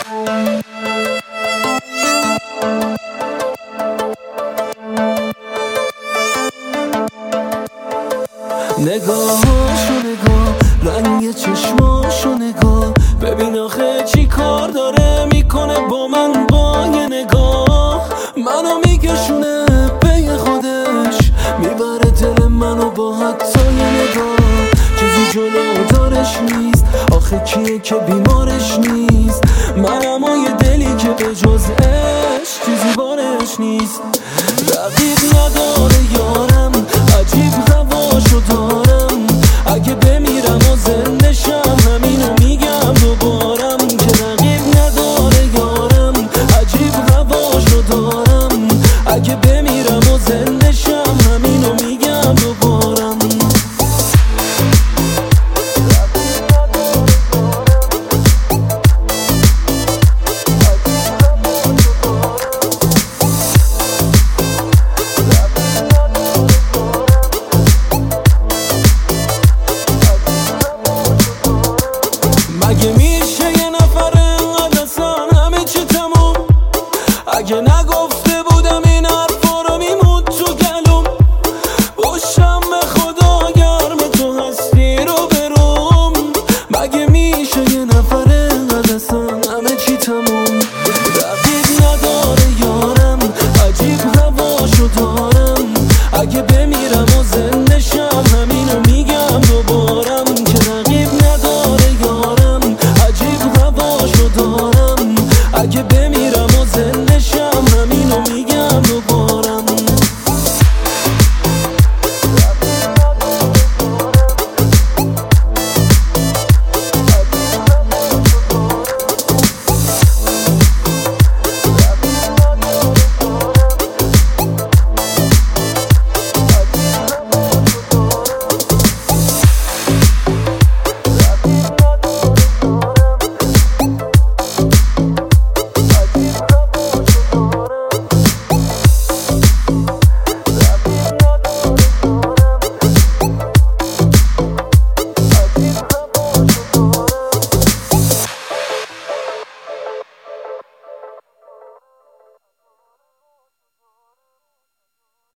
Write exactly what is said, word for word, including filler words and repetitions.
نگاهاشو نگاه، رنگ چشماشو نگاه، ببین آخه چی کار داره میکنه با من با یه نگاه. منو میکشونه به خودش، میبره دل منو با حتی یه نگاه. چیزی جلو دارش نیست، آخه کیه که بیمارش نیست؟ منم و یه دلی که به جز عشق چیزی بارش نیست. رقیب نداره یارم، عجیب هواشو دارم. اگه بمیرم و زندشم همینو میگم دوبارم، که رقیب نداره یارم، عجیب هواشو دارم. اگه بمیرم و زندشم همینو میگم دوبارم. مگه میشه